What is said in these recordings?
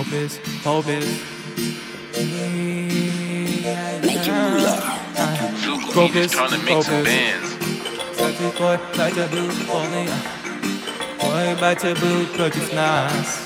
hope is. Focus, trying to make some bands. Boy, like a blue only. Boy, back to blue, purchase nice.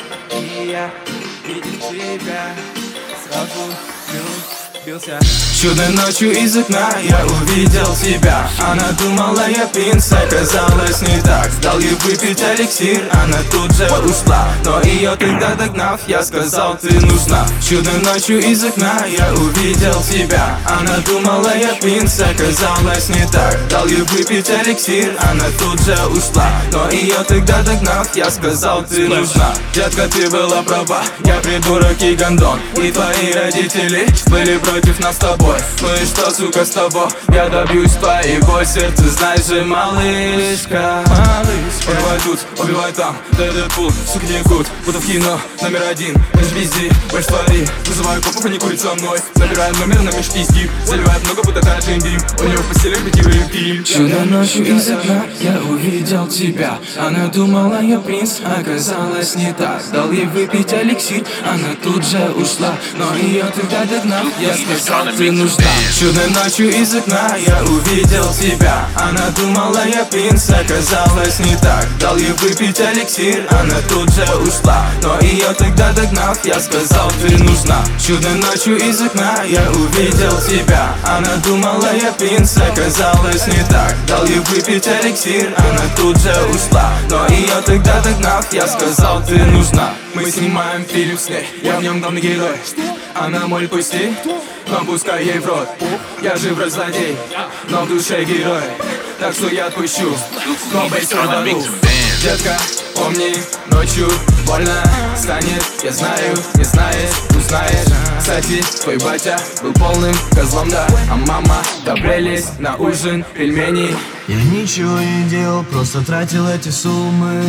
Yeah, видишь тебя сразу влюбился. Чудной ночью из окна я увидел тебя. Она думала, я принц, оказалось не так. Дал ей выпить эликсир, она тут же ушла. Но ее тогда догнав, я сказал, ты нужна. Чудной ночью из окна я увидел тебя. Она думала, я принц, оказалось не так. Дал ей выпить эликсир, она тут же ушла. Но ее тогда догнав, я сказал, ты нужна. Детка, ты была права, я придурок и гондон. И твои родители были против нас с тобой. Ну и что, сука, с тобой? Я добьюсь твоего сердца, знаешь же, малышка. Убивай тут, убивай там, Дэдпул, сука, не кут. Будто в кино, номер один, лишь везде, больше твори. Вызываю копов, они курят со мной. Набираю номер на межписки, заливает много, будто Джим Бим. У него в постели питьевый фильм. Чудо ночью из окна я увидел тебя. Она думала, я принц, оказалось не так. Дал ей выпить эликсир, она тут же ушла. Но ее тогда догнав, я сказал, ты нужна. Чудной ночью из окна я увидел тебя. Она думала, я принц, оказалось не так. Дал ей выпить эликсир, она тут же ушла. Но ее тогда догнав, я сказал, ты нужна. Чудной ночью из окна я увидел тебя. Она думала, я принц, оказалось не так. Дал ей выпить эликсир, она тут же ушла. Но ее тогда догнав, я сказал, ты нужна. Мы снимаем фильм с ней, я в нем главный герой. Она мой пусти, но пускай ей в рот. Я же вроде злодей, но в душе герой. Так что я отпущу, но бейс рванул. Детка, помни, ночью больно станет. Я знаю, не знаешь, узнаешь. Кстати, твой батя был полным козлом, да. А мама добрелись на ужин пельмени. Я ничего не делал, просто тратил эти суммы.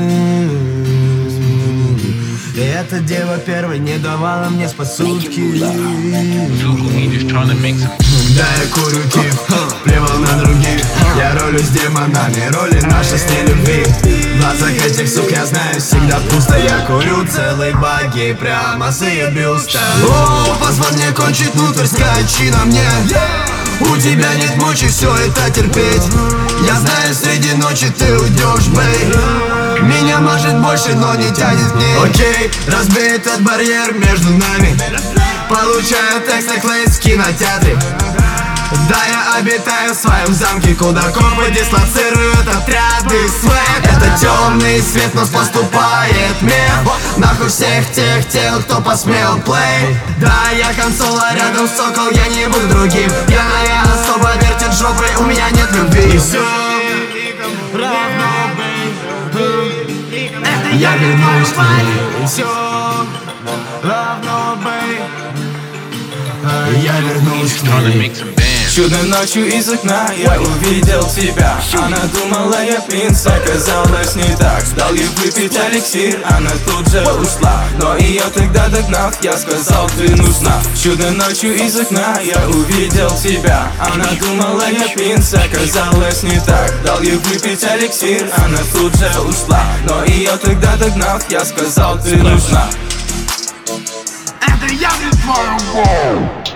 И эта дева первой не давала мне спать сутки. Да, я курю кип, плевал на других. Я ролю с демонами, роли наши с ней любви. В глазах этих сук я знаю, всегда пусто. Я курю целый баги прямо с ее бюста. О, позволь мне кончить внутрь, скачи на мне. У тебя нет мочи все это терпеть. Я знаю, среди ночи ты уйдешь, бей. Меня может больше, но не тянет к ней. Окей, разбей этот барьер между нами. Получаю текст на клейс в кинотеатре. Да, я обитаю в своем замке, куда копы дислоцируют отряды свэк. Это темный свет, нас поступает мем. Нахуй всех тех тел, кто посмел плей. Да, я консола, рядом сокол, я не буду другим. Пьяная особо вертит жопой, у меня нет любви. И все равно, бей. Я вернусь к ней. И все равно, бей. Я вернусь к ней. Чудной ночью из окна я увидел тебя. Она думала, я принц, оказалось не так. Дал ей выпить эликсир, она тут же ушла. Но ее тогда догнав, я сказал, ты нужна. Чудной ночью из окна я увидел тебя. Она думала, я принц, оказалось не так. Дал ей выпить эликсир, она тут же ушла. Но ее тогда догнав, я сказал, ты нужна. Это я не твою.